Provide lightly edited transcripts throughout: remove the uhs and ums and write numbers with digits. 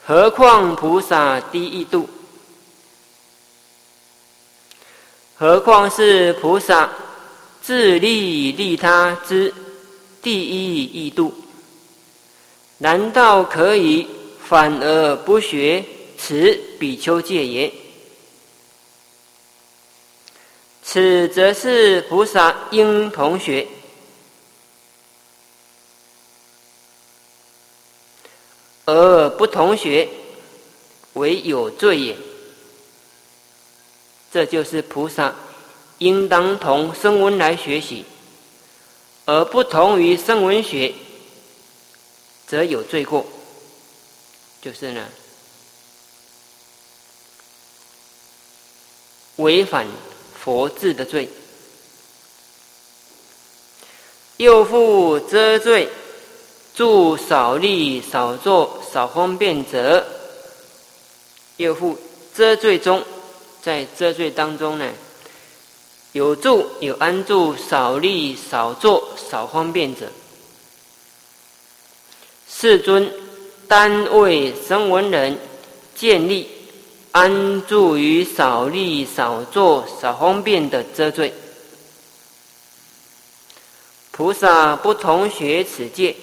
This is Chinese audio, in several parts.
何况菩萨第一度？何况是菩萨自利利他之第一义度？难道可以反而不学此比丘戒也？此则是菩萨应同学，而不同学为有罪也。这就是菩萨应当同声闻来学习，而不同于声闻学，则有罪过。就是呢，违反佛制的罪。又复遮罪，住少立少坐少方便者，又复遮罪中，在遮罪当中呢，有住有安住少立少坐少方便者，世尊单为声闻人建立安住于少立少坐少方便的遮罪。菩萨不同学此戒。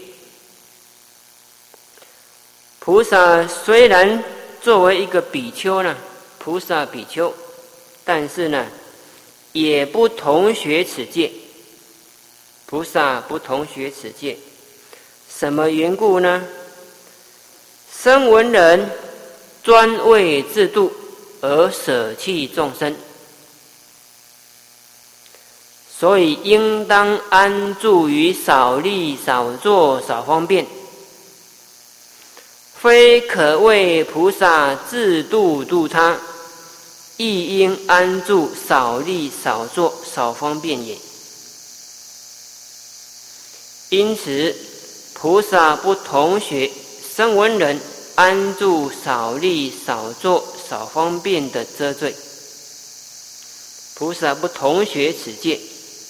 菩萨虽然作为一个比丘呢，菩萨比丘，但是呢，也不同学此戒。菩萨不同学此戒，什么缘故呢？声闻人专为自度而舍弃众生，所以应当安住于少立少坐少方便，非可为菩萨自度度他，亦应安住少立少坐少方便也。因此菩萨不同学声闻人安住少立少坐少方便的遮罪，菩萨不同学此戒。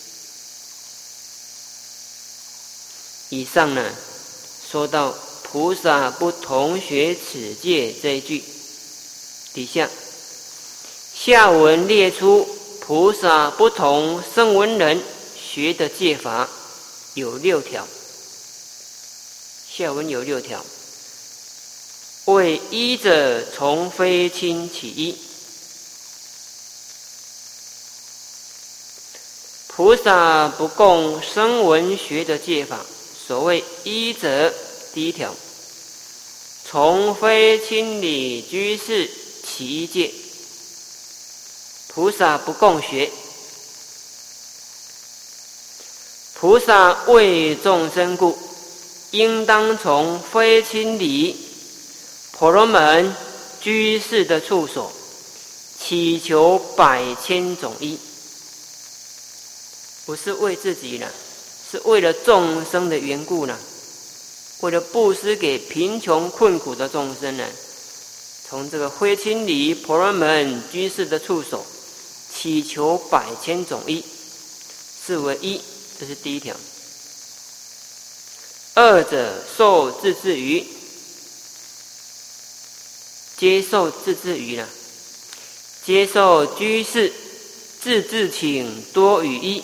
以上呢，说到菩萨不同学此戒这一句，底下下文列出菩萨不同声闻人学的戒法有6条，下文有6条。为依者从非亲起依。菩萨不共声闻学的戒法，所谓依者，第1条，从非亲理居士起依戒。菩萨不共学。菩萨为众生故，应当从非亲理婆罗门居士的处所，祈求100千种依。不是为自己了，是为了众生的缘故呢，为了布施给贫穷困苦的众生呢，从这个非亲理婆罗门居士的处所，祈求100千种依，是为依。这是第1条。2者受自治于，接受自治于了，接受居士自治请多语依，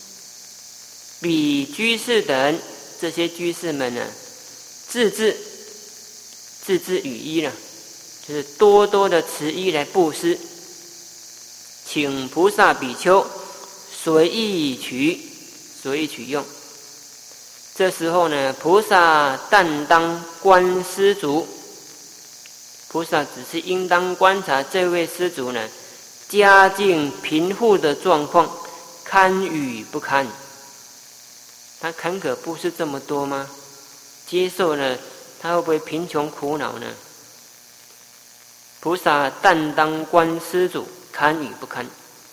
比居士等这些居士们呢，自治语依了，就是多多的持依来布施，请菩萨比丘随意取用。这时候呢，菩萨但当观施主，菩萨只是应当观察这位施主呢，家境贫富的状况堪与不堪。他坎坷布施这么多吗？接受呢，他会不会贫穷苦恼呢？菩萨但当观施主堪与不堪，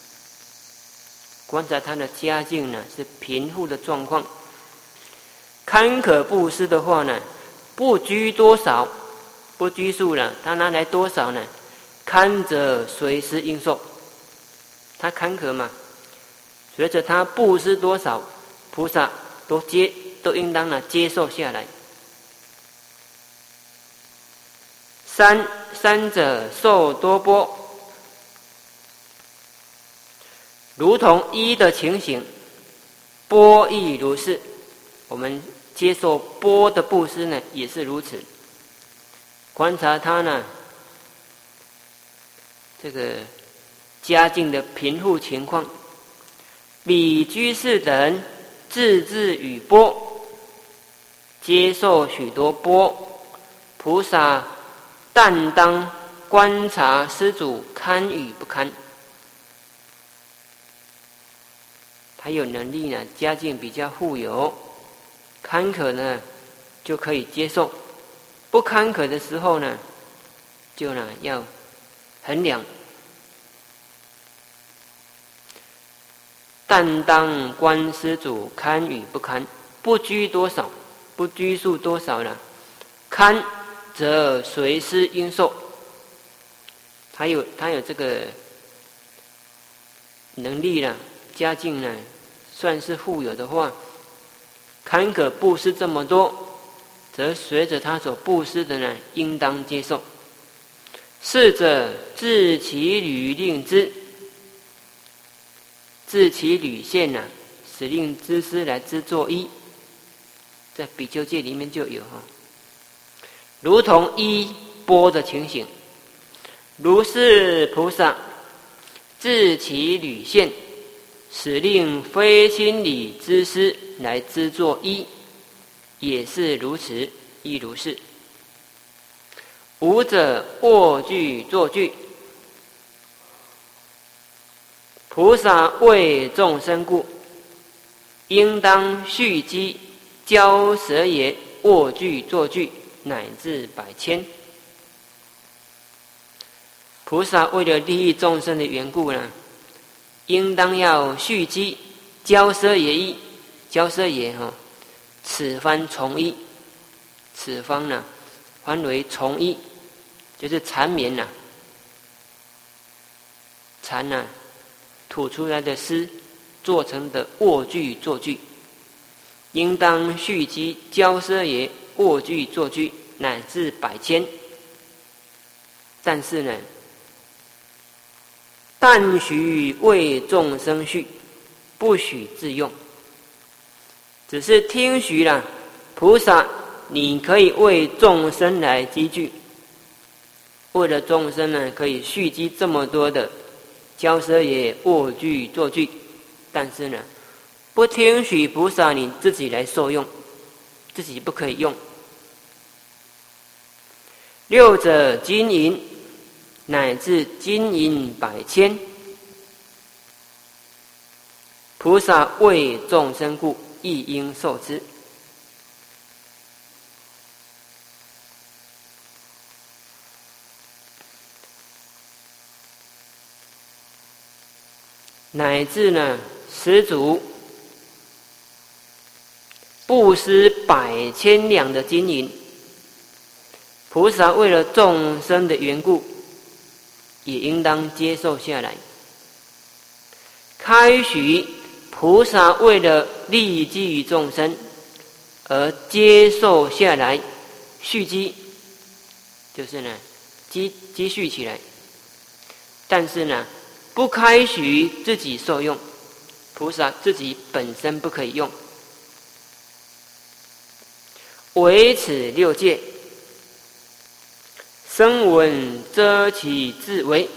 观察他的家境呢是贫富的状况。坎坷布施的话呢，不拘多少，不拘束了，他拿来多少呢？堪者随时应受。他坎坷嘛，随着他布施多少，菩萨都应当接受下来。 三者受多钵，如同一的情形，钵亦如是。我们接受钵的布施呢，也是如此。观察他呢，这个家境的贫富情况，比居士等自制与钵，接受许多钵，菩萨但当观察施主堪与不堪。他有能力呢，家境比较富有，坎坷呢就可以接受，不坎坷的时候呢，就呢要衡量。但当观施主堪与不堪，不拘多少，不拘束多少呢？堪则随施应受。他有这个能力了，家境呢算是富有的话，坎坷布施这么多，则随着他所布施的呢，应当接受。是者自其履令之，自其履现呐，使令之师来之作依，在比丘戒里面就有哈，如同依钵的情形。如是菩萨自其履现，使令非心理之师来之作依，也是如此，亦如是。无者卧具坐具，菩萨为众生故，应当蓄积教舍也，卧具坐具乃至百千。菩萨为了利益众生的缘故呢，应当要蓄积教舍也义，教舍也此番从一，此方呢翻为从一，就是缠绵呐，缠呐吐出来的丝做成的卧具坐具，应当蓄积教舍也，卧具坐具乃至百千。但是呢，但许为众生续，不许自用。只是听许了，菩萨你可以为众生来积聚，为了众生呢，可以蓄积这么多的教舍也、卧具坐具，但是呢，不听许菩萨你自己来受用，自己不可以用。六者金银，乃至金银百千，菩萨为众生故，亦应受之。乃至呢，施主布施百千两的金银，菩萨为了众生的缘故，也应当接受下来。开许菩萨为了利济于众生而接受下来，蓄积，就是呢积蓄起来。但是呢，不开许自己受用，菩萨自己本身不可以用。唯此六戒，声闻遮其自为。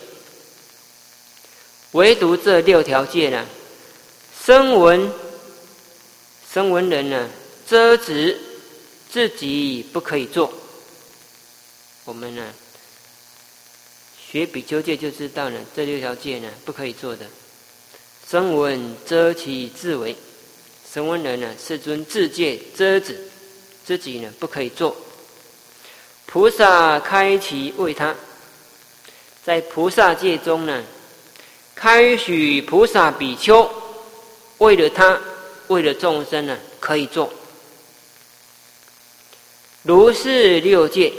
唯独这六条戒呢，声闻人呢，遮止自己不可以做。我们呢学比丘戒就知道了，这六条戒呢不可以做的。声闻遮其自为，声闻人呢世尊自戒遮止自己呢不可以做。菩萨开其为他，在菩萨戒中呢，开许菩萨比丘为了他，为了众生呢可以做。如是六戒，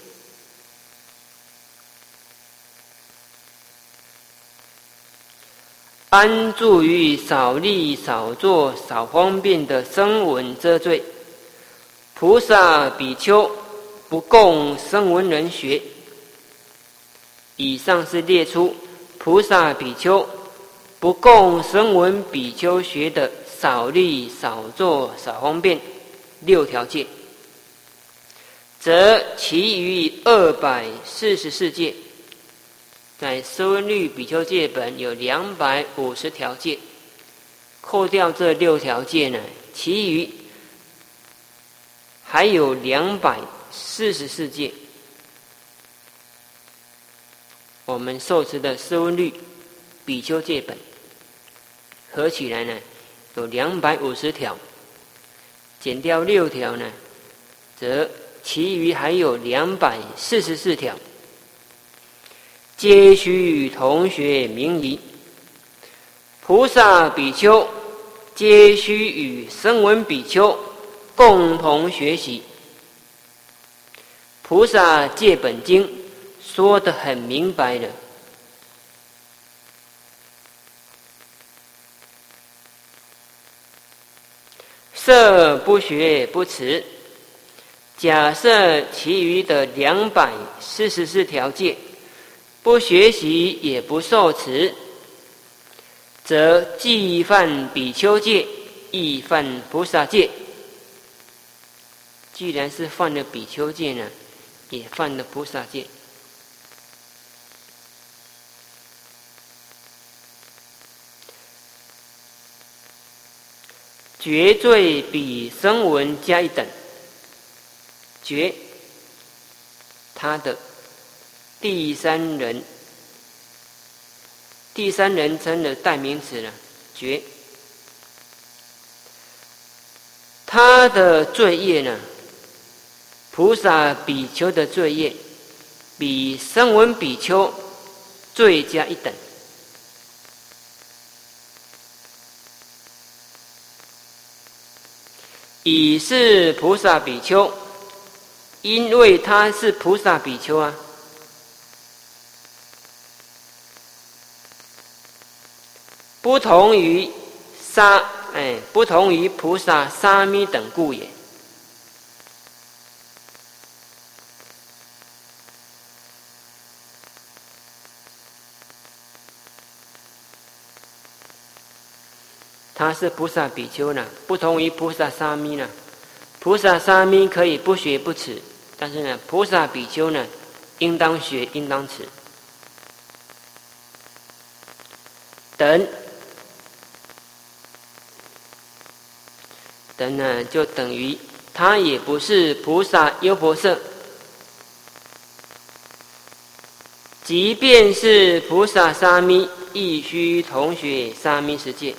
安住于少力少做少方便的声闻遮罪，菩萨比丘不供声闻人学， 以上是列出菩萨比丘不供声闻比丘学的少立、少坐、少方便6条戒，则其余244戒，在声闻律比丘戒本有250条戒，扣掉这6条戒呢，其余还有244戒。我们受持的声闻律比丘戒本合起来呢，有250条，减掉6条呢，则其余还有244条。皆须同学明仪，菩萨比丘皆须与声闻比丘共同学习。菩萨戒本经说得很明白了，设不学不持。假设其余的244条戒不学习也不受持，则既犯比丘戒，亦犯菩萨戒。既然是犯了比丘戒呢，也犯了菩萨戒。觉罪比声闻加1等，觉他的第三人称的代名词了，觉他的罪业呢，菩萨比丘的罪业比声闻比丘罪加1等。乙是菩萨比丘，因为他是菩萨比丘啊，不同于菩萨沙弥等故也。他是菩萨比丘呢，不同于菩萨沙弥呢。菩萨沙弥可以不学不持，但是呢，菩萨比丘呢，应当学，应当持。等呢，就等于他也不是菩萨优婆塞。即便是菩萨沙弥，亦须同学沙弥十戒。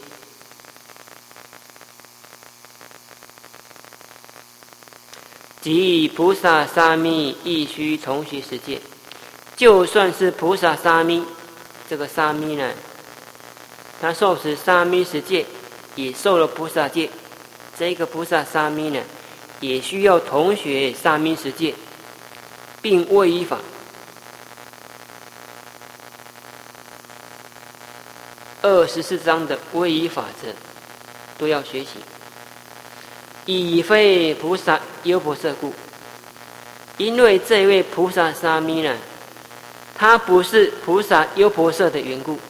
即菩萨沙弥亦须同学十戒，就算是菩萨沙弥，这个沙弥呢，他受持沙弥十戒，也受了菩萨戒。这个菩萨沙弥呢，也需要同学沙弥十戒，并未依法。24章的威仪法则都要学习。以非菩萨优婆塞故，因为这位菩萨沙弥呢，他不是菩萨优婆塞的缘故。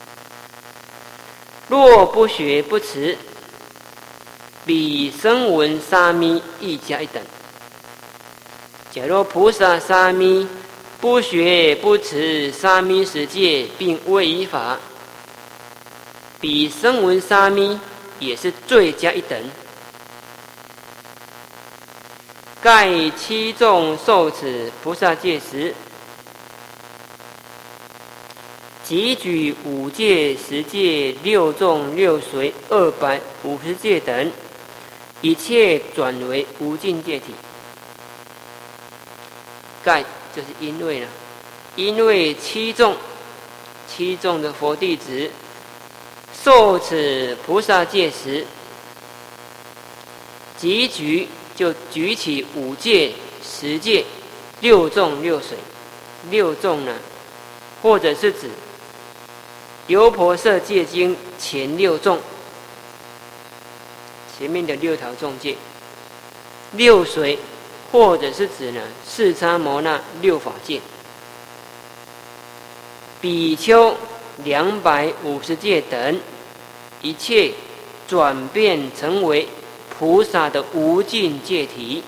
若不学不持，比声闻沙弥亦加1等。假若菩萨沙弥不学不持沙弥十戒，并未依法，比声闻沙弥也是罪加1等。盖7众受持菩萨戒时，即举5戒、10戒、6众、6随、250戒等，一切转为无尽戒体。盖就是因为呢，因为7众的佛弟子受持菩萨戒时，即就举起5戒、10戒、6众、6随。6众呢，或者是指优婆塞戒经前6众，前面的6条众戒。6随，或者是指呢四叉摩那6法戒。 比丘250戒等，一切转变成为菩萨的无尽戒体，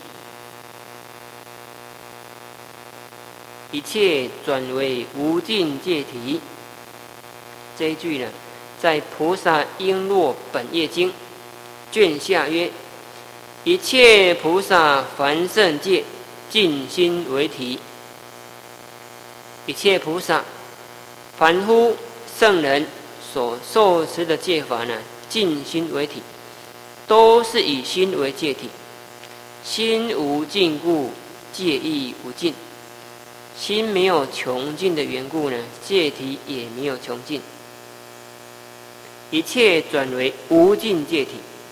一切转为无尽戒体。这一句呢，在《菩萨璎珞本业经》卷下曰：一切菩萨凡圣戒，尽心为体。一切菩萨，凡夫圣人所受持的戒法呢，尽心为体，都是以心为戒体。心无尽故，戒亦无尽。心没有穷尽的缘故呢，戒体也没有穷尽。一切转为无尽戒体。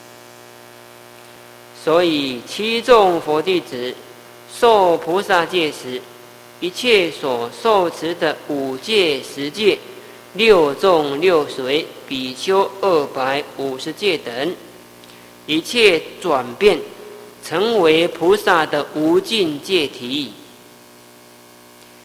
所以七众佛弟子受菩萨戒时，一切所受持的5戒、10戒、6众6随、比丘250戒等，一切转变成为菩萨的无尽戒体。